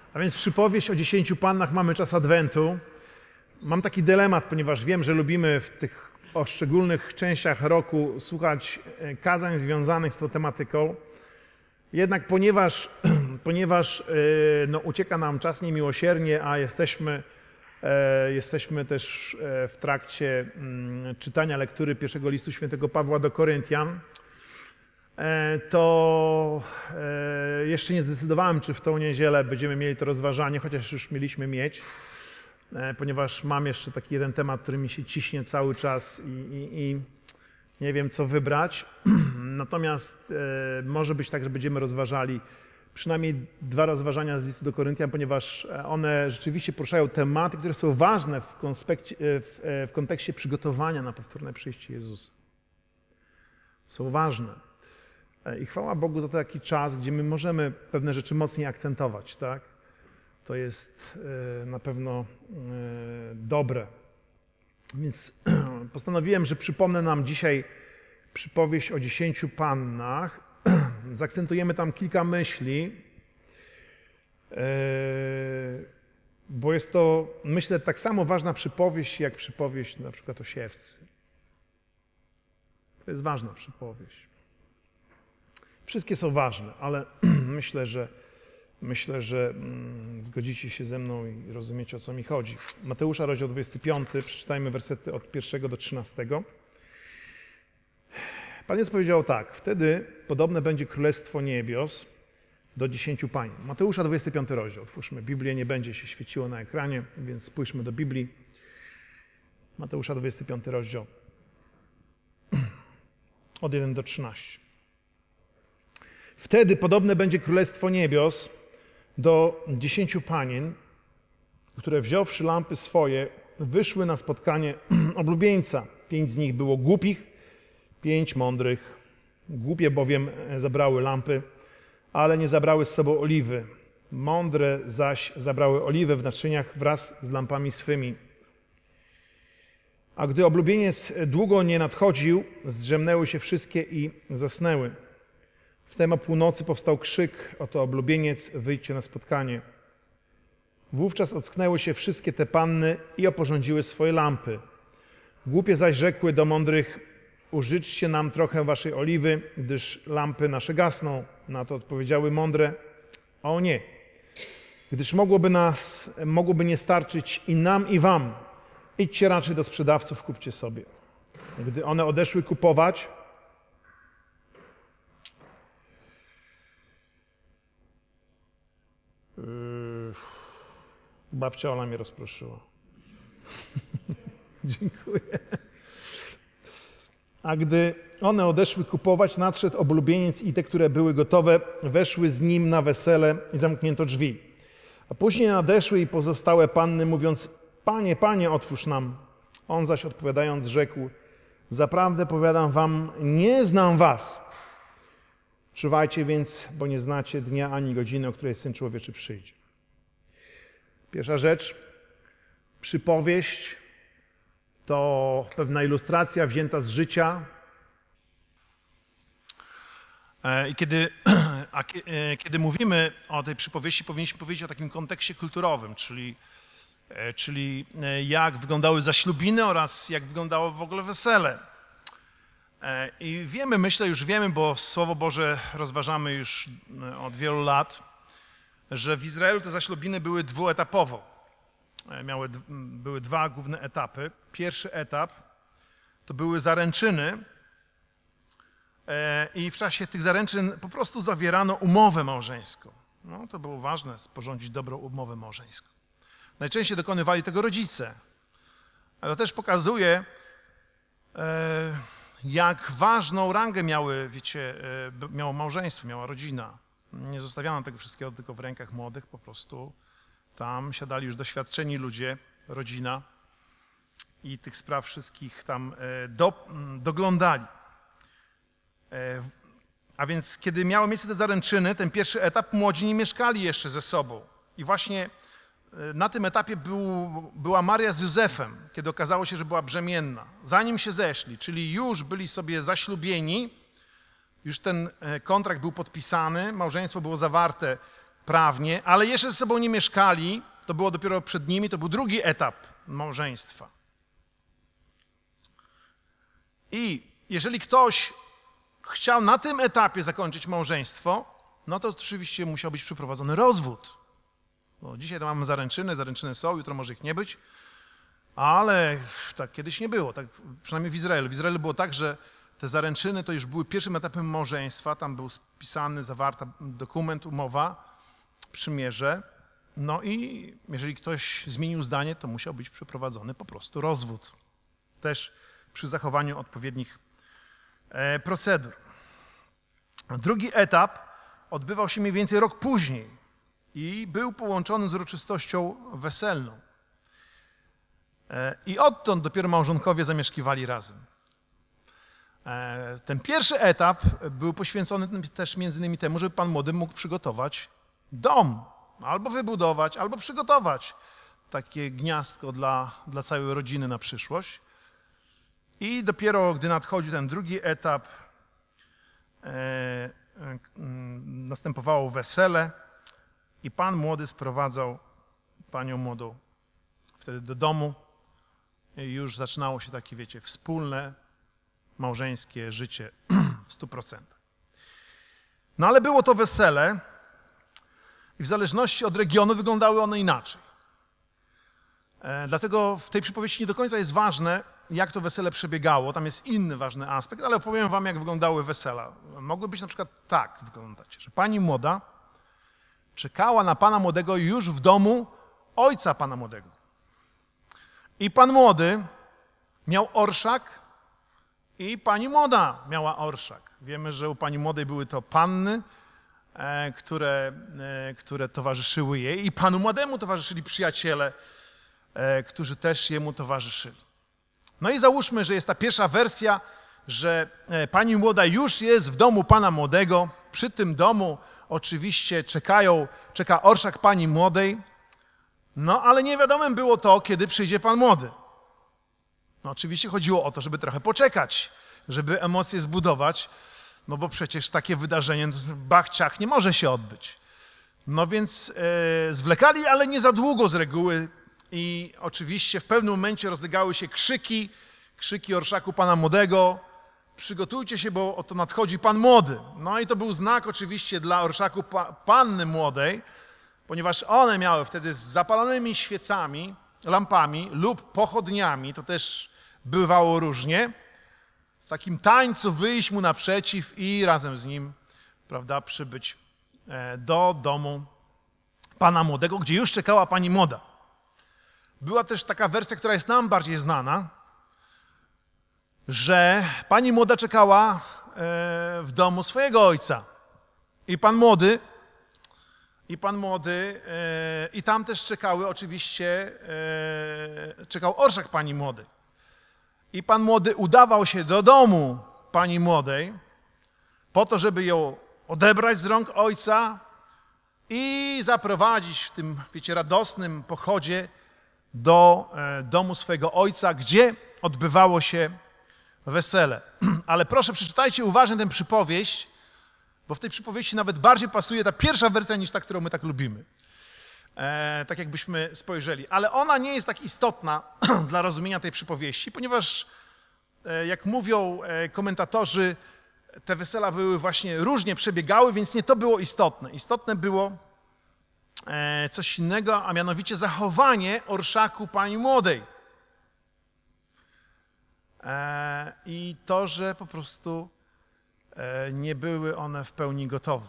A więc przypowieść o 10 pannach, mamy czas Adwentu. Mam taki dylemat, ponieważ wiem, że lubimy w tych poszczególnych częściach roku słuchać kazań związanych z tą tematyką. Jednak ponieważ ucieka nam czas niemiłosiernie, a jesteśmy też w trakcie czytania lektury pierwszego listu świętego Pawła do Koryntian, to jeszcze nie zdecydowałem, czy w tą niedzielę będziemy mieli to rozważanie, chociaż już mieliśmy mieć, ponieważ mam jeszcze taki jeden temat, który mi się ciśnie cały czas i nie wiem, co wybrać. Natomiast może być tak, że będziemy rozważali przynajmniej 2 rozważania z listu do Koryntian, ponieważ one rzeczywiście poruszają tematy, które są ważne w kontekście przygotowania na powtórne przyjście Jezusa. Są ważne. I chwała Bogu za taki czas, gdzie my możemy pewne rzeczy mocniej akcentować, tak? To jest na pewno dobre. Więc postanowiłem, że przypomnę nam dzisiaj przypowieść o 10 pannach. Zaakcentujemy tam kilka myśli, bo jest to, myślę, tak samo ważna przypowieść, jak przypowieść na przykład o siewcy. To jest ważna przypowieść. Wszystkie są ważne, ale myślę, że zgodzicie się ze mną i rozumiecie, o co mi chodzi. Mateusza, rozdział 25, przeczytajmy wersety od 1 do 13. Pan Jezus powiedział tak: wtedy podobne będzie Królestwo Niebios do 10 pań. Mateusza 25 rozdział. Otwórzmy Biblię, nie będzie się świeciło na ekranie, więc spójrzmy do Biblii. Mateusza 25 rozdział od 1 do 13. Wtedy podobne będzie Królestwo Niebios do 10 panien, które wziąwszy lampy swoje, wyszły na spotkanie oblubieńca. 5 z nich było głupich, 5 mądrych. Głupie bowiem zabrały lampy, ale nie zabrały z sobą oliwy. Mądre zaś zabrały oliwę w naczyniach wraz z lampami swymi. A gdy oblubieniec długo nie nadchodził, zdrzemnęły się wszystkie i zasnęły. Wtem o północy powstał krzyk: oto oblubieniec, wyjdźcie na spotkanie. Wówczas ocknęły się wszystkie te panny i oporządziły swoje lampy. Głupie zaś rzekły do mądrych: użyczcie nam trochę waszej oliwy, gdyż lampy nasze gasną. Na to odpowiedziały mądre: o nie, gdyż mogłoby nie starczyć i nam, i wam. Idźcie raczej do sprzedawców, kupcie sobie. Gdy one odeszły kupować, babcia Ola mnie rozproszyła. Dziękuję. A gdy one odeszły kupować, nadszedł oblubieniec i te, które były gotowe, weszły z nim na wesele i zamknięto drzwi. A później nadeszły i pozostałe panny, mówiąc: Panie, Panie, otwórz nam. On zaś odpowiadając rzekł: zaprawdę powiadam wam, nie znam was. Czuwajcie więc, bo nie znacie dnia ani godziny, o której Syn Człowieczy przyjdzie. Pierwsza rzecz, przypowieść to pewna ilustracja wzięta z życia. I kiedy mówimy o tej przypowieści, powinniśmy powiedzieć o takim kontekście kulturowym, czyli jak wyglądały zaślubiny oraz jak wyglądało w ogóle wesele. I już wiemy, bo Słowo Boże rozważamy już od wielu lat, że w Izraelu te zaślubiny były dwuetapowo. Były 2 główne etapy. Pierwszy etap to były zaręczyny i w czasie tych zaręczyn po prostu zawierano umowę małżeńską. No, to było ważne, sporządzić dobrą umowę małżeńską. Najczęściej dokonywali tego rodzice. Ale to też pokazuje, jak ważną rangę miało małżeństwo, miała rodzina. Nie zostawiano tego wszystkiego tylko w rękach młodych, po prostu tam siadali już doświadczeni ludzie, rodzina i tych spraw wszystkich tam doglądali. A więc kiedy miały miejsce te zaręczyny, ten pierwszy etap, młodzi nie mieszkali jeszcze ze sobą. I właśnie na tym etapie była Maria z Józefem, kiedy okazało się, że była brzemienna. Zanim się zeszli, czyli już byli sobie zaślubieni, już ten kontrakt był podpisany, małżeństwo było zawarte prawnie, ale jeszcze ze sobą nie mieszkali, to było dopiero przed nimi, to był drugi etap małżeństwa. I jeżeli ktoś chciał na tym etapie zakończyć małżeństwo, no to oczywiście musiał być przeprowadzony rozwód. Bo dzisiaj to mamy zaręczyny są, jutro może ich nie być, ale tak kiedyś nie było, tak przynajmniej w Izraelu. W Izraelu było tak, że te zaręczyny to już były pierwszym etapem małżeństwa, tam był spisany, zawarty dokument, umowa, przymierze. No i jeżeli ktoś zmienił zdanie, to musiał być przeprowadzony po prostu rozwód. Też przy zachowaniu odpowiednich procedur. Drugi etap odbywał się mniej więcej rok później i był połączony z uroczystością weselną. I odtąd dopiero małżonkowie zamieszkiwali razem. Ten pierwszy etap był poświęcony też między innymi temu, żeby pan młody mógł przygotować dom, albo wybudować, albo przygotować takie gniazdko dla całej rodziny na przyszłość. I dopiero gdy nadchodził ten drugi etap, następowało wesele i pan młody sprowadzał panią młodą wtedy do domu i już zaczynało się takie, wiecie, wspólne, małżeńskie życie w 100%. No ale było to wesele i w zależności od regionu wyglądały one inaczej. Dlatego w tej przypowieści nie do końca jest ważne, jak to wesele przebiegało. Tam jest inny ważny aspekt, ale opowiem wam, jak wyglądały wesela. Mogły być na przykład tak wyglądać, że pani młoda czekała na pana młodego już w domu ojca pana młodego. I pan młody miał orszak i pani młoda miała orszak. Wiemy, że u pani młodej były to panny, które towarzyszyły jej i panu młodemu towarzyszyli przyjaciele, którzy też jemu towarzyszyli. No i załóżmy, że jest ta pierwsza wersja, że pani młoda już jest w domu pana młodego. Przy tym domu oczywiście czeka orszak pani młodej. No ale nie wiadomym było to, kiedy przyjdzie pan młody. No oczywiście chodziło o to, żeby trochę poczekać, żeby emocje zbudować, no bo przecież takie wydarzenie, bach, ciach, nie może się odbyć. No więc zwlekali, ale nie za długo z reguły. I oczywiście w pewnym momencie rozlegały się krzyki orszaku pana młodego. Przygotujcie się, bo oto nadchodzi pan młody. No i to był znak oczywiście dla orszaku panny młodej, ponieważ one miały wtedy z zapalonymi świecami, lampami lub pochodniami, to też bywało różnie, w takim tańcu wyjść mu naprzeciw i razem z nim, prawda, przybyć do domu pana młodego, gdzie już czekała pani młoda. Była też taka wersja, która jest nam bardziej znana, że pani młoda czekała w domu swojego ojca i pan młody, i tam też czekały oczywiście, czekał orszak pani młodej. I pan młody udawał się do domu pani młodej po to, żeby ją odebrać z rąk ojca i zaprowadzić w tym, wiecie, radosnym pochodzie do domu swojego ojca, gdzie odbywało się wesele. Ale proszę, przeczytajcie uważnie tę przypowieść, bo w tej przypowieści nawet bardziej pasuje ta pierwsza wersja niż ta, którą my tak lubimy. Tak jakbyśmy spojrzeli. Ale ona nie jest tak istotna dla rozumienia tej przypowieści, ponieważ jak mówią komentatorzy, te wesela były właśnie różnie przebiegały, więc nie to było istotne. Istotne było coś innego, a mianowicie zachowanie orszaku pani młodej. I to, że po prostu nie były one w pełni gotowe.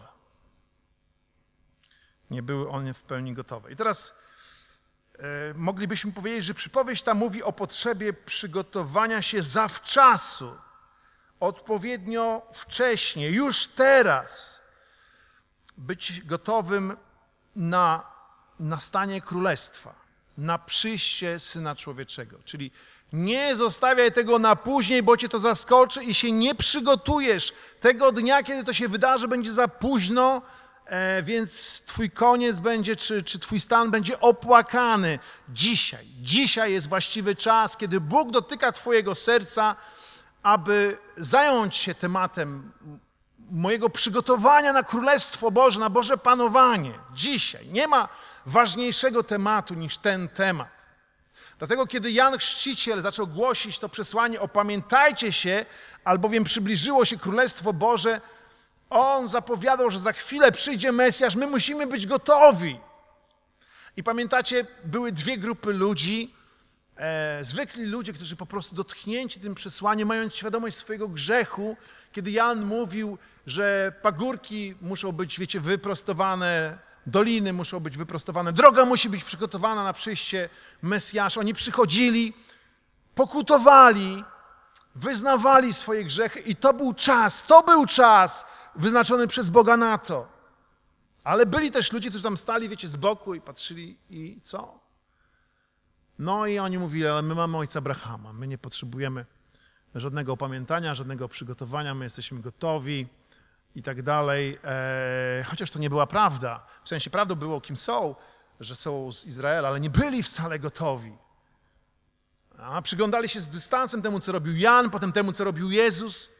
Nie były one w pełni gotowe. I teraz moglibyśmy powiedzieć, że przypowieść ta mówi o potrzebie przygotowania się zawczasu, odpowiednio wcześnie, już teraz, być gotowym na nastanie królestwa, na przyjście Syna Człowieczego. Czyli nie zostawiaj tego na później, bo cię to zaskoczy i się nie przygotujesz. Tego dnia, kiedy to się wydarzy, będzie za późno, więc twój koniec będzie, czy twój stan będzie opłakany. Dzisiaj jest właściwy czas, kiedy Bóg dotyka twojego serca, aby zająć się tematem mojego przygotowania na Królestwo Boże, na Boże panowanie. Dzisiaj nie ma ważniejszego tematu niż ten temat. Dlatego kiedy Jan Chrzciciel zaczął głosić to przesłanie, opamiętajcie się, albowiem przybliżyło się Królestwo Boże, on zapowiadał, że za chwilę przyjdzie Mesjasz, my musimy być gotowi. I pamiętacie, były dwie grupy ludzi, zwykli ludzie, którzy po prostu dotknięci tym przesłaniem, mając świadomość swojego grzechu, kiedy Jan mówił, że pagórki muszą być, wiecie, wyprostowane, doliny muszą być wyprostowane, droga musi być przygotowana na przyjście Mesjasza. Oni przychodzili, pokutowali, wyznawali swoje grzechy i to był czas wyznaczony przez Boga na to. Ale byli też ludzie, którzy tam stali, wiecie, z boku i patrzyli i co? No i oni mówili, ale my mamy ojca Abrahama, my nie potrzebujemy żadnego opamiętania, żadnego przygotowania, my jesteśmy gotowi i tak dalej. Chociaż to nie była prawda. W sensie prawdą było, kim są, że są z Izraela, ale nie byli wcale gotowi. A przyglądali się z dystansem temu, co robił Jan, potem temu, co robił Jezus.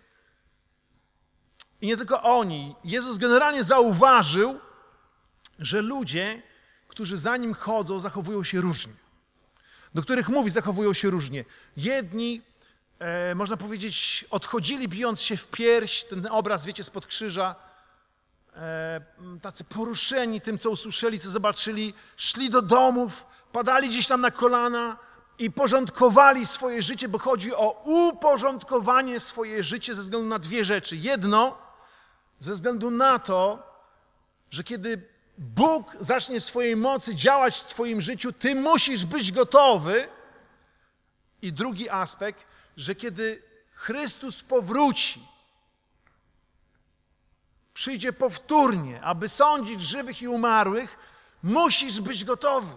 I nie tylko oni. Jezus generalnie zauważył, że ludzie, którzy za Nim chodzą, zachowują się różnie. Do których mówi, zachowują się różnie. Jedni, można powiedzieć, odchodzili bijąc się w pierś, ten obraz, wiecie, spod krzyża, tacy poruszeni tym, co usłyszeli, co zobaczyli, szli do domów, padali gdzieś tam na kolana i porządkowali swoje życie, bo chodzi o uporządkowanie swoje życie ze względu na dwie rzeczy. Jedno, ze względu na to, że kiedy Bóg zacznie w swojej mocy działać w twoim życiu, ty musisz być gotowy. I drugi aspekt, że kiedy Chrystus powróci, przyjdzie powtórnie, aby sądzić żywych i umarłych, musisz być gotowy.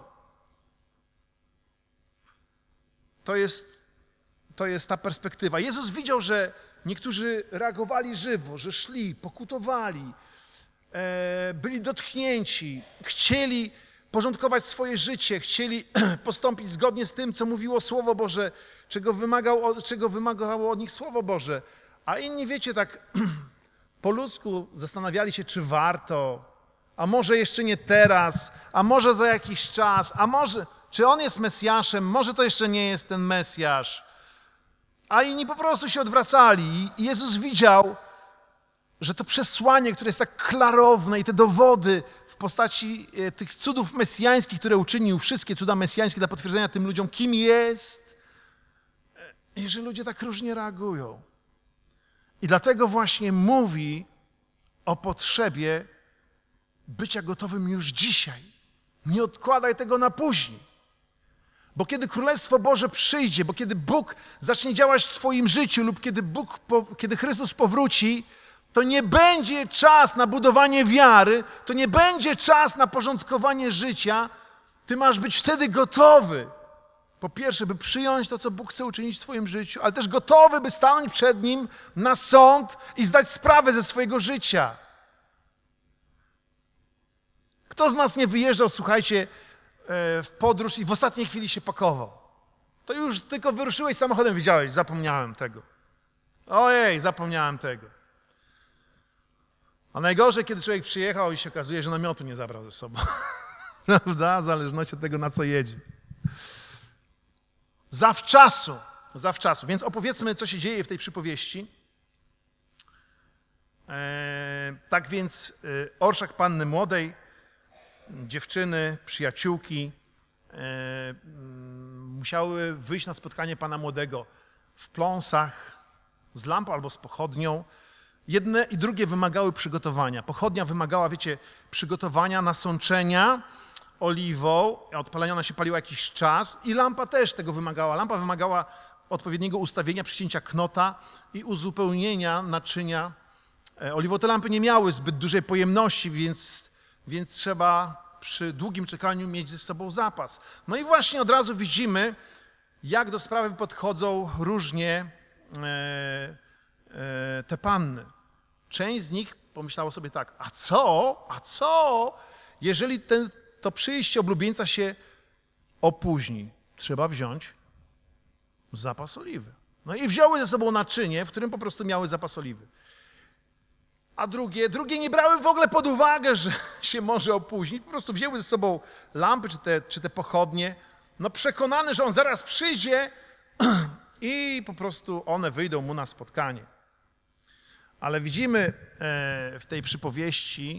To jest ta perspektywa. Jezus widział, że niektórzy reagowali żywo, że szli, pokutowali, byli dotknięci, chcieli porządkować swoje życie, chcieli postąpić zgodnie z tym, co mówiło Słowo Boże, czego wymagało od nich Słowo Boże. A inni, wiecie, tak po ludzku zastanawiali się, czy warto, a może jeszcze nie teraz, a może za jakiś czas, a może, czy On jest Mesjaszem, może to jeszcze nie jest ten Mesjasz. A inni po prostu się odwracali. I Jezus widział, że to przesłanie, które jest tak klarowne i te dowody w postaci tych cudów mesjańskich, które uczynił, wszystkie cuda mesjańskie dla potwierdzenia tym ludziom, kim jest, i że ludzie tak różnie reagują. I dlatego właśnie mówi o potrzebie bycia gotowym już dzisiaj. Nie odkładaj tego na później. Bo kiedy Królestwo Boże przyjdzie, bo kiedy Bóg zacznie działać w twoim życiu lub kiedy Chrystus powróci, to nie będzie czas na budowanie wiary, to nie będzie czas na porządkowanie życia. Ty masz być wtedy gotowy, po pierwsze, by przyjąć to, co Bóg chce uczynić w twoim życiu, ale też gotowy, by stanąć przed Nim na sąd i zdać sprawę ze swojego życia. Kto z nas nie wyjeżdżał, słuchajcie, w podróż i w ostatniej chwili się pakował? To już tylko wyruszyłeś samochodem, widziałeś, zapomniałem tego. Ojej, zapomniałem tego. A najgorzej, kiedy człowiek przyjechał i się okazuje, że namiotu nie zabrał ze sobą. Prawda? W zależności od tego, na co jedzie. Zawczasu. Więc opowiedzmy, co się dzieje w tej przypowieści. Tak więc orszak panny młodej, dziewczyny, przyjaciółki musiały wyjść na spotkanie pana młodego w pląsach, z lampą albo z pochodnią. Jedne i drugie wymagały przygotowania. Pochodnia wymagała, wiecie, przygotowania, nasączenia oliwą, odpalenia ona się paliła jakiś czas i lampa też tego wymagała. Lampa wymagała odpowiedniego ustawienia, przycięcia knota i uzupełnienia naczynia oliwą. Te lampy nie miały zbyt dużej pojemności, więc trzeba przy długim czekaniu mieć ze sobą zapas. No i właśnie od razu widzimy, jak do sprawy podchodzą różnie te panny. Część z nich pomyślało sobie tak, a co, jeżeli to przyjście oblubieńca się opóźni? Trzeba wziąć zapas oliwy. No i wzięły ze sobą naczynie, w którym po prostu miały zapas oliwy. a drugie nie brały w ogóle pod uwagę, że się może opóźnić. Po prostu wzięły ze sobą lampy czy te pochodnie, no przekonane, że on zaraz przyjdzie i po prostu one wyjdą mu na spotkanie. Ale widzimy w tej przypowieści,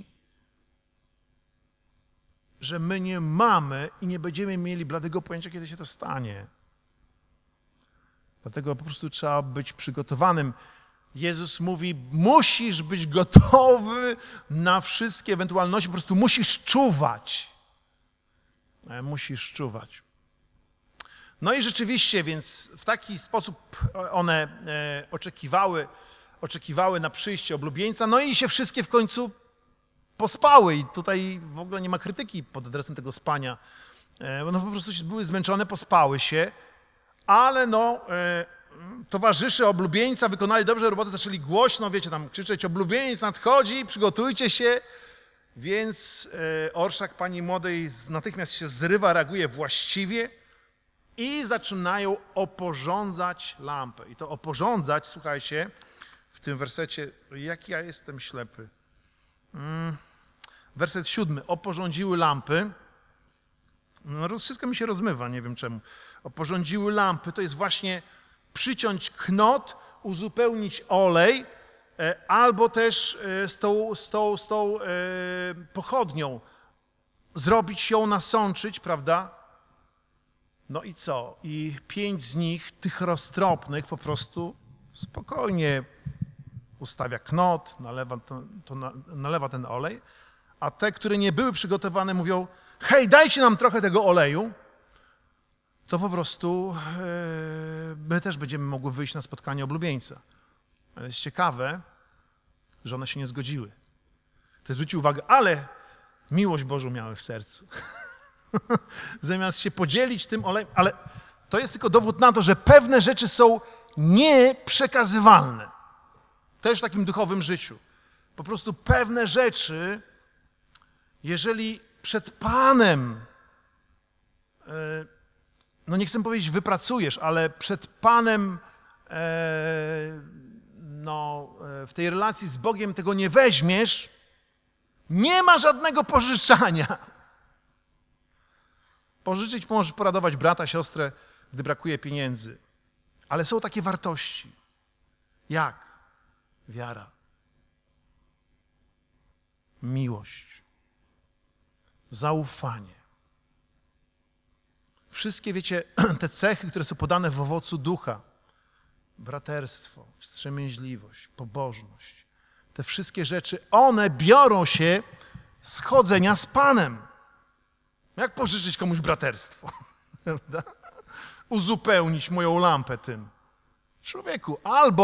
że my nie mamy i nie będziemy mieli bladego pojęcia, kiedy się to stanie. Dlatego po prostu trzeba być przygotowanym. Jezus mówi, musisz być gotowy na wszystkie ewentualności, po prostu musisz czuwać. Musisz czuwać. No i rzeczywiście, więc w taki sposób one oczekiwały na przyjście oblubieńca, no i się wszystkie w końcu pospały. I tutaj w ogóle nie ma krytyki pod adresem tego spania. No po prostu były zmęczone, pospały się, ale no towarzysze oblubieńca wykonali dobrze robotę, zaczęli głośno, wiecie, tam krzyczeć, oblubieniec nadchodzi, przygotujcie się. Więc orszak pani młodej natychmiast się zrywa, reaguje właściwie i zaczynają oporządzać lampę. I to oporządzać, słuchajcie, w tym wersecie, jak ja jestem ślepy. Werset 7. Oporządziły lampy. No, wszystko mi się rozmywa, nie wiem czemu. Oporządziły lampy, to jest właśnie przyciąć knot, uzupełnić olej, albo też z tą pochodnią zrobić ją, nasączyć, prawda? No i co? I 5 z nich, tych roztropnych, po prostu spokojnie ustawia knot, nalewa ten olej, a te, które nie były przygotowane, mówią, hej, dajcie nam trochę tego oleju, to po prostu my też będziemy mogły wyjść na spotkanie oblubieńca. Ale jest ciekawe, że one się nie zgodziły. To zwróćcie uwagę, ale miłość Bożą miały w sercu. Zamiast się podzielić tym olejem, ale to jest tylko dowód na to, że pewne rzeczy są nieprzekazywalne. Też w takim duchowym życiu. Po prostu pewne rzeczy, jeżeli przed Panem, no nie chcę powiedzieć wypracujesz, ale przed Panem w tej relacji z Bogiem tego nie weźmiesz, nie ma żadnego pożyczania. Pożyczyć możesz, poradować brata, siostrę, gdy brakuje pieniędzy. Ale są takie wartości. Jak? Wiara. Miłość. Zaufanie. Wszystkie, wiecie, te cechy, które są podane w owocu ducha. Braterstwo, wstrzemięźliwość, pobożność. Te wszystkie rzeczy, one biorą się z chodzenia z Panem. Jak pożyczyć komuś braterstwo? Prawda? Uzupełnić moją lampę tym. Człowieku,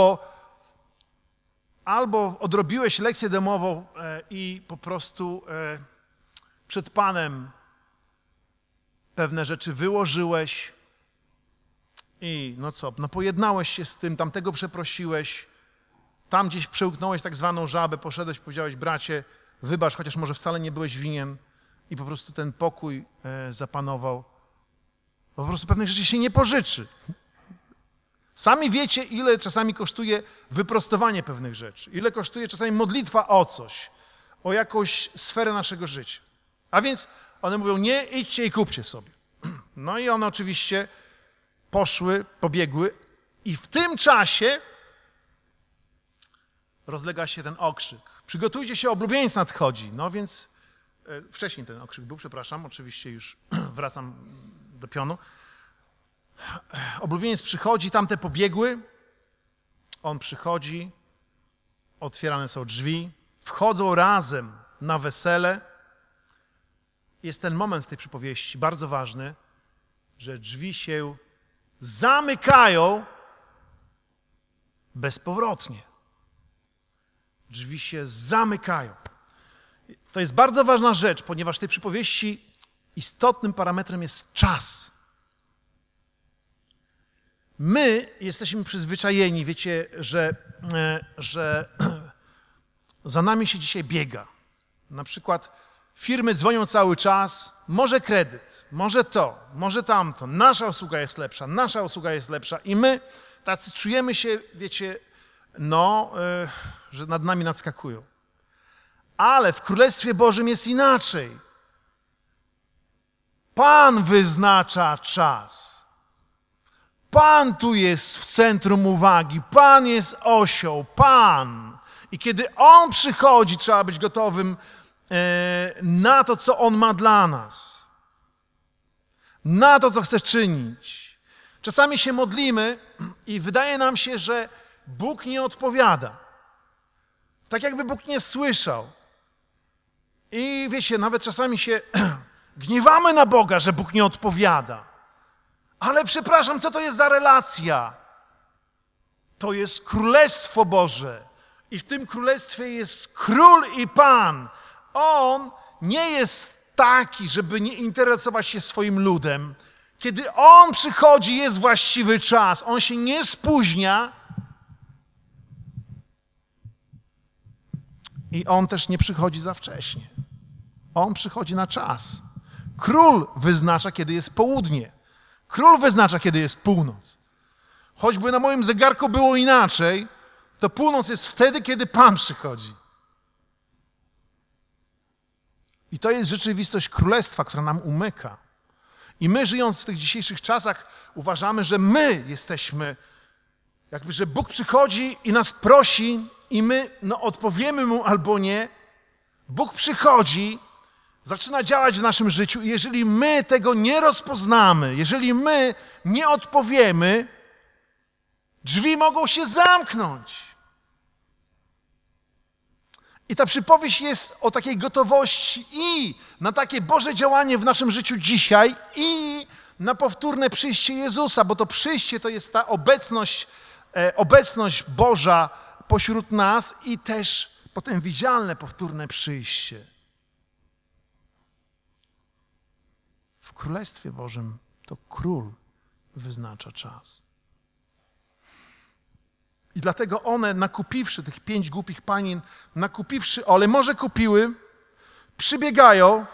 albo odrobiłeś lekcję domową i po prostu przed Panem pewne rzeczy wyłożyłeś i no co, no pojednałeś się z tym, tamtego przeprosiłeś, tam gdzieś przełknąłeś tak zwaną żabę, poszedłeś, powiedziałeś, bracie, wybacz, chociaż może wcale nie byłeś winien i po prostu ten pokój zapanował. Po prostu pewnych rzeczy się nie pożyczy. Sami wiecie, ile czasami kosztuje wyprostowanie pewnych rzeczy, ile kosztuje czasami modlitwa o coś, o jakąś sferę naszego życia. A więc one mówią, nie, idźcie i kupcie sobie. No i one oczywiście pobiegły i w tym czasie rozlega się ten okrzyk. Przygotujcie się, oblubieniec nadchodzi. No więc wcześniej ten okrzyk był, przepraszam, oczywiście już wracam do pionu. Oblubieniec przychodzi, tamte pobiegły. On przychodzi, otwierane są drzwi, wchodzą razem na wesele. Jest ten moment w tej przypowieści, bardzo ważny, że drzwi się zamykają bezpowrotnie. Drzwi się zamykają. To jest bardzo ważna rzecz, ponieważ w tej przypowieści istotnym parametrem jest czas. My jesteśmy przyzwyczajeni, wiecie, że za nami się dzisiaj biega. Na przykład firmy dzwonią cały czas, może kredyt, może to, może tamto, nasza usługa jest lepsza i my tacy czujemy się, wiecie, że nad nami nadskakują. Ale w Królestwie Bożym jest inaczej. Pan wyznacza czas. Pan tu jest w centrum uwagi. Pan jest osią. Pan. I kiedy On przychodzi, trzeba być gotowym na to, co On ma dla nas. Na to, co chce czynić. Czasami się modlimy i wydaje nam się, że Bóg nie odpowiada. Tak jakby Bóg nie słyszał. I wiecie, nawet czasami się gniewamy na Boga, że Bóg nie odpowiada. Ale przepraszam, co to jest za relacja? To jest Królestwo Boże. I w tym Królestwie jest Król i Pan. On nie jest taki, żeby nie interesować się swoim ludem. Kiedy On przychodzi, jest właściwy czas. On się nie spóźnia. I On też nie przychodzi za wcześnie. On przychodzi na czas. Król wyznacza, kiedy jest południe. Król wyznacza, kiedy jest północ. Choćby na moim zegarku było inaczej, to północ jest wtedy, kiedy Pan przychodzi. I to jest rzeczywistość Królestwa, która nam umyka. I my, żyjąc w tych dzisiejszych czasach, uważamy, że my jesteśmy, jakby, że Bóg przychodzi i nas prosi i my odpowiemy Mu albo nie. Bóg przychodzi, zaczyna działać w naszym życiu i jeżeli my tego nie rozpoznamy, jeżeli my nie odpowiemy, drzwi mogą się zamknąć. I ta przypowieść jest o takiej gotowości i na takie Boże działanie w naszym życiu dzisiaj i na powtórne przyjście Jezusa, bo to przyjście to jest ta obecność Boża pośród nas i też potem widzialne powtórne przyjście. W Królestwie Bożym to Król wyznacza czas. I dlatego one, nakupiwszy tych 5 głupich panien, nakupiwszy olej, może kupiły, przybiegają,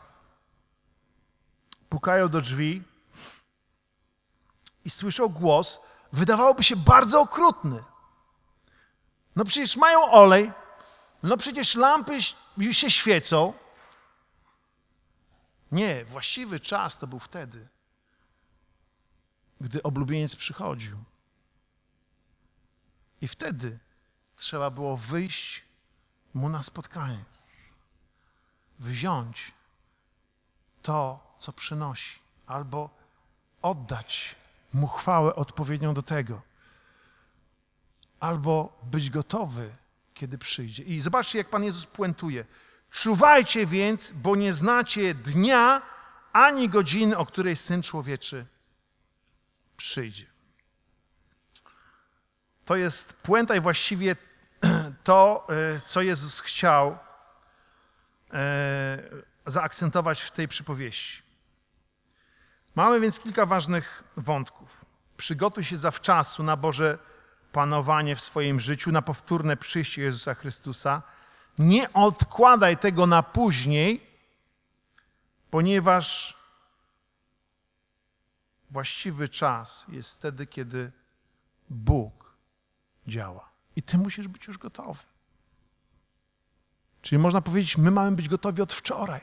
pukają do drzwi i słyszą głos, wydawałoby się bardzo okrutny. No przecież mają olej, no przecież lampy się świecą. Nie, właściwy czas to był wtedy, gdy oblubieniec przychodził. I wtedy trzeba było wyjść mu na spotkanie. Wziąć to, co przynosi, albo oddać mu chwałę odpowiednią do tego. Albo być gotowy, kiedy przyjdzie. I zobaczcie, jak Pan Jezus puentuje. Czuwajcie więc, bo nie znacie dnia ani godziny, o której Syn Człowieczy przyjdzie. To jest puenta i właściwie to, co Jezus chciał zaakcentować w tej przypowieści. Mamy więc kilka ważnych wątków. Przygotuj się zawczasu na Boże panowanie w swoim życiu, na powtórne przyjście Jezusa Chrystusa. Nie odkładaj tego na później, ponieważ właściwy czas jest wtedy, kiedy Bóg działa. I ty musisz być już gotowy. Czyli można powiedzieć, my mamy być gotowi od wczoraj.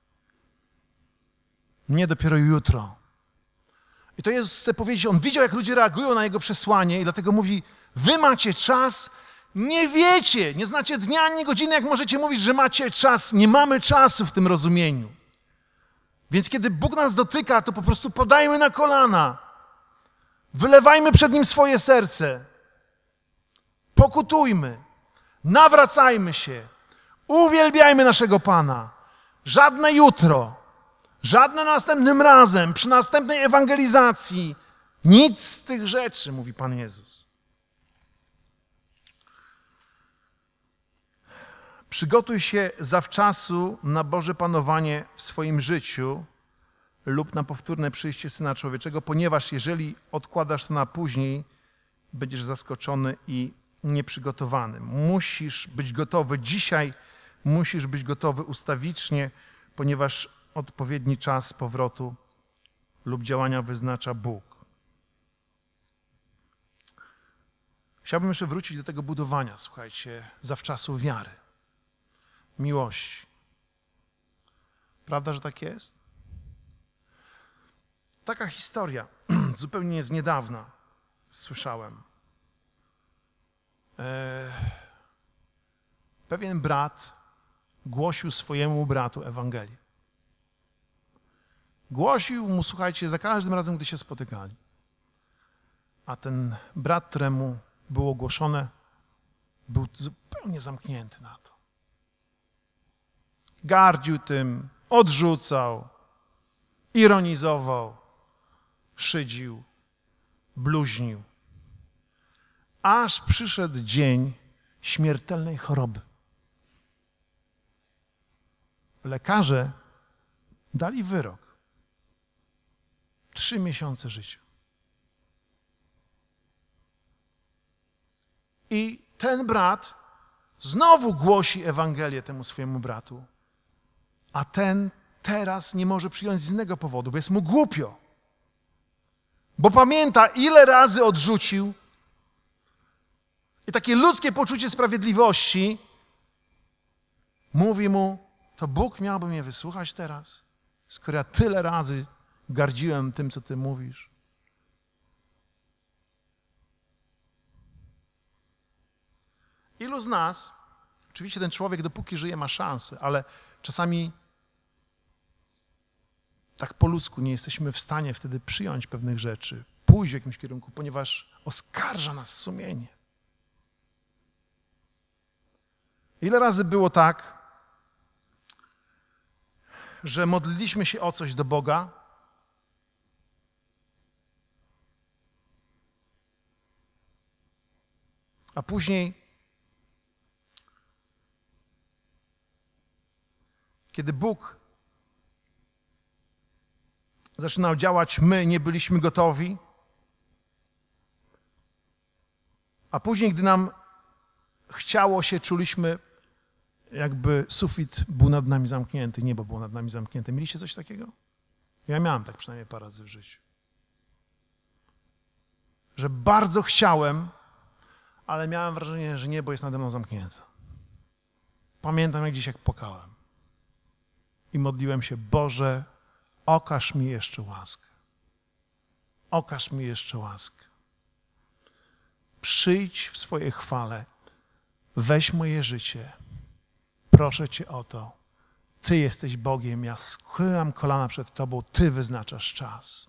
Nie dopiero jutro. I to Jezus chce powiedzieć, On widział, jak ludzie reagują na Jego przesłanie i dlatego mówi, wy macie czas, nie wiecie, nie znacie dnia ani godziny, jak możecie mówić, że macie czas. Nie mamy czasu w tym rozumieniu. Więc kiedy Bóg nas dotyka, to po prostu podajmy na kolana. Wylewajmy przed Nim swoje serce. Pokutujmy. Nawracajmy się. Uwielbiajmy naszego Pana. Żadne jutro, żadne następnym razem, przy następnej ewangelizacji. Nic z tych rzeczy, mówi Pan Jezus. Przygotuj się zawczasu na Boże panowanie w swoim życiu lub na powtórne przyjście Syna Człowieczego, ponieważ jeżeli odkładasz to na później, będziesz zaskoczony i nieprzygotowany. Musisz być gotowy dzisiaj, musisz być gotowy ustawicznie, ponieważ odpowiedni czas powrotu lub działania wyznacza Bóg. Chciałbym jeszcze wrócić do tego budowania, słuchajcie, zawczasu wiary. miłości. Prawda, że tak jest? Taka historia, zupełnie z niedawna słyszałem. Pewien brat głosił swojemu bratu Ewangelię. Głosił mu, słuchajcie, za każdym razem, gdy się spotykali. A ten brat, któremu było głoszone, był zupełnie zamknięty na to. Gardził tym, odrzucał, ironizował, szydził, bluźnił. Aż przyszedł dzień śmiertelnej choroby. Lekarze dali wyrok. 3 miesiące życia. I ten brat znowu głosi Ewangelię temu swojemu bratu, a ten teraz nie może przyjąć z innego powodu, bo jest mu głupio. Bo pamięta, ile razy odrzucił i takie ludzkie poczucie sprawiedliwości mówi mu, to Bóg miałby mnie wysłuchać teraz, skoro ja tyle razy gardziłem tym, co ty mówisz. Ilu z nas, oczywiście ten człowiek dopóki żyje ma szansę, ale czasami tak po ludzku nie jesteśmy w stanie wtedy przyjąć pewnych rzeczy, pójść w jakimś kierunku, ponieważ oskarża nas sumienie. Ile razy było tak, że modliliśmy się o coś do Boga, a później, kiedy Bóg zaczynał działać, my nie byliśmy gotowi, a później, gdy nam chciało się, czuliśmy, jakby sufit był nad nami zamknięty, niebo było nad nami zamknięte. Mieliście coś takiego? Ja miałem tak przynajmniej parę razy w życiu. Że bardzo chciałem, ale miałem wrażenie, że niebo jest nade mną zamknięte. Pamiętam jak dziś, jak płakałem. I modliłem się, Boże, okaż mi jeszcze łaskę. Okaż mi jeszcze łaskę. Przyjdź w swojej chwale. Weź moje życie. Proszę Cię o to. Ty jesteś Bogiem, ja schylam kolana przed Tobą, Ty wyznaczasz czas.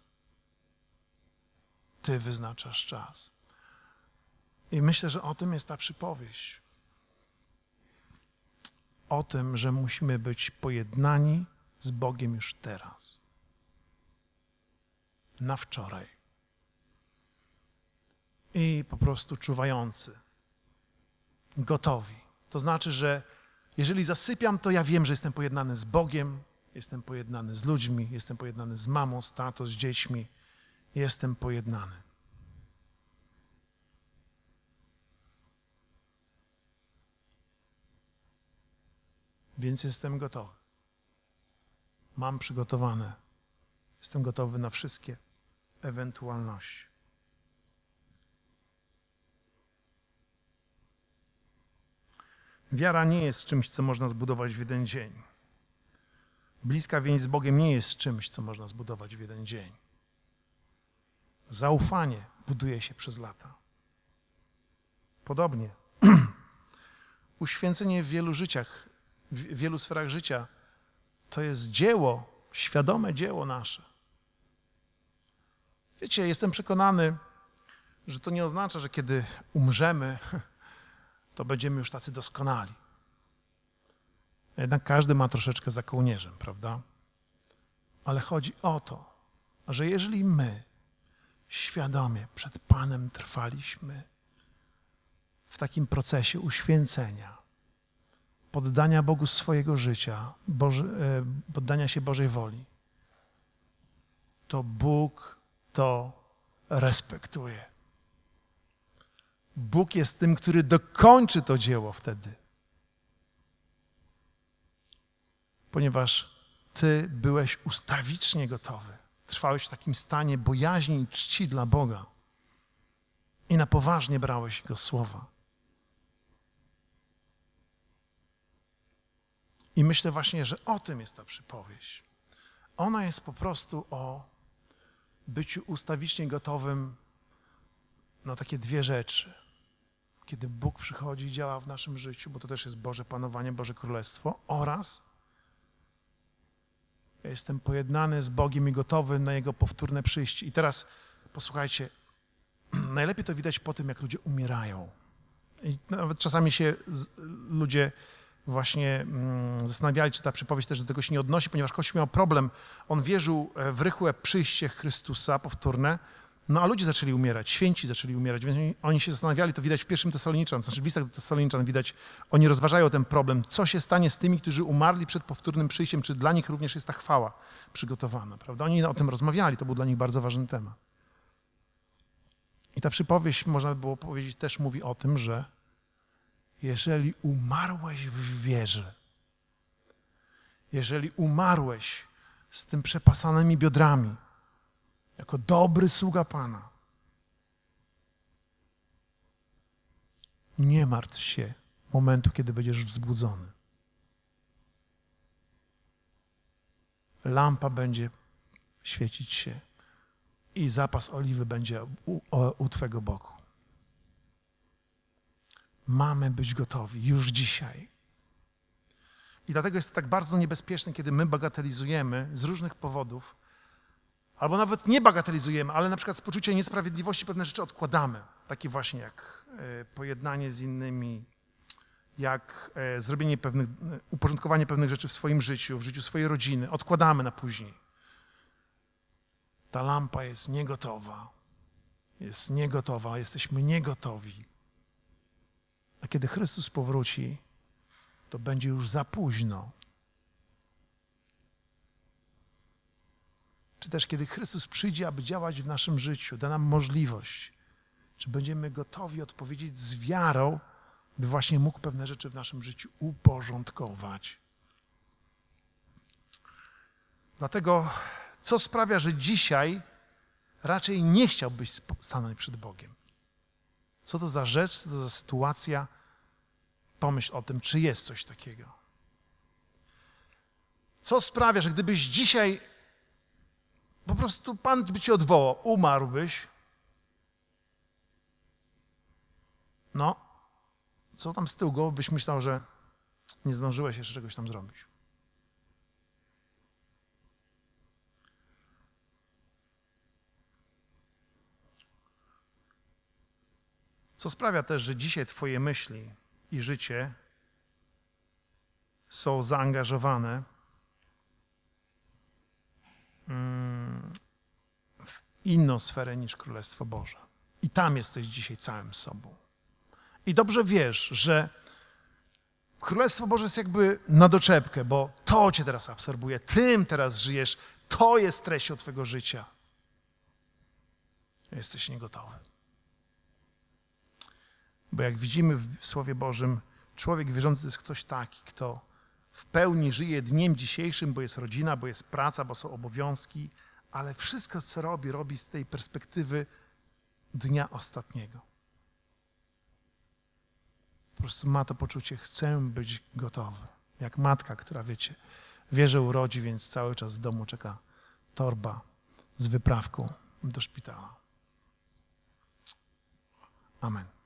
Ty wyznaczasz czas. I myślę, że o tym jest ta przypowieść. O tym, że musimy być pojednani z Bogiem już teraz. Na wczoraj. I po prostu czuwający. Gotowi. To znaczy, że jeżeli zasypiam, to ja wiem, że jestem pojednany z Bogiem, jestem pojednany z ludźmi, jestem pojednany z mamą, z tatą, z dziećmi. Jestem pojednany. Więc jestem gotowy. Mam przygotowane. Jestem gotowy na wszystkie ewentualności. Wiara nie jest czymś, co można zbudować w jeden dzień. Bliska więź z Bogiem nie jest czymś, co można zbudować w jeden dzień. Zaufanie buduje się przez lata. Podobnie uświęcenie w wielu życiach, w wielu sferach życia to jest dzieło, świadome dzieło nasze. Wiecie, jestem przekonany, że to nie oznacza, że kiedy umrzemy, to będziemy już tacy doskonali. Jednak każdy ma troszeczkę za kołnierzem, prawda? Ale chodzi o to, że jeżeli my świadomie przed Panem trwaliśmy w takim procesie uświęcenia, poddania Bogu swojego życia, poddania się Bożej woli, to Bóg to respektuje. Bóg jest tym, który dokończy to dzieło wtedy. Ponieważ Ty byłeś ustawicznie gotowy. Trwałeś w takim stanie bojaźni i czci dla Boga. I na poważnie brałeś Jego słowa. I myślę właśnie, że o tym jest ta przypowieść. Ona jest po prostu o byciu ustawicznie gotowym na takie dwie rzeczy. Kiedy Bóg przychodzi i działa w naszym życiu, bo to też jest Boże panowanie, Boże Królestwo, oraz ja jestem pojednany z Bogiem i gotowy na Jego powtórne przyjście. I teraz posłuchajcie, najlepiej to widać po tym, jak ludzie umierają. I nawet czasami się ludzie właśnie zastanawiali, czy ta przypowieść też do tego się nie odnosi, ponieważ Kościół miał problem. On wierzył w rychłe przyjście Chrystusa powtórne, no a ludzie zaczęli umierać, święci zaczęli umierać, więc oni się zastanawiali, to widać w 1 Tesaloniczan, to znaczy w listach do Tesaloniczan widać, oni rozważają ten problem, co się stanie z tymi, którzy umarli przed powtórnym przyjściem, czy dla nich również jest ta chwała przygotowana, prawda? Oni o tym rozmawiali, to był dla nich bardzo ważny temat. I ta przypowieść, można by było powiedzieć, też mówi o tym, że jeżeli umarłeś w wierze, jeżeli umarłeś z tym przepasanymi biodrami, jako dobry sługa Pana, nie martw się momentu, kiedy będziesz wzbudzony. Lampa będzie świecić się i zapas oliwy będzie u Twego boku. Mamy być gotowi już dzisiaj. I dlatego jest to tak bardzo niebezpieczne, kiedy my bagatelizujemy z różnych powodów, albo nawet nie bagatelizujemy, ale na przykład z poczucia niesprawiedliwości pewne rzeczy odkładamy. Takie właśnie jak pojednanie z innymi, jak zrobienie uporządkowanie pewnych rzeczy w swoim życiu, w życiu swojej rodziny. Odkładamy na później. Ta lampa jest niegotowa. Jest niegotowa, jesteśmy niegotowi. A kiedy Chrystus powróci, to będzie już za późno. Czy też kiedy Chrystus przyjdzie, aby działać w naszym życiu, da nam możliwość, czy będziemy gotowi odpowiedzieć z wiarą, by właśnie mógł pewne rzeczy w naszym życiu uporządkować. Dlatego, co sprawia, że dzisiaj raczej nie chciałbyś stanąć przed Bogiem? Co to za rzecz, co to za sytuacja? Pomyśl o tym, czy jest coś takiego. Co sprawia, że gdybyś dzisiaj po prostu Pan by cię odwołał, umarłbyś, no, co tam z tyłu głowy byś myślał, że nie zdążyłeś jeszcze czegoś tam zrobić. Co sprawia też, że dzisiaj twoje myśli i życie są zaangażowane w inną sferę niż Królestwo Boże. I tam jesteś dzisiaj całym sobą. I dobrze wiesz, że Królestwo Boże jest jakby na doczepkę, bo to cię teraz absorbuje, tym teraz żyjesz, to jest treścią twojego życia. Jesteś niegotowy. Bo jak widzimy w Słowie Bożym, człowiek wierzący to jest ktoś taki, kto w pełni żyje dniem dzisiejszym, bo jest rodzina, bo jest praca, bo są obowiązki, ale wszystko, co robi, robi z tej perspektywy dnia ostatniego. Po prostu ma to poczucie, chcę być gotowy. Jak matka, która, wiecie, wie, że urodzi, więc cały czas w domu czeka torba z wyprawką do szpitala. Amen.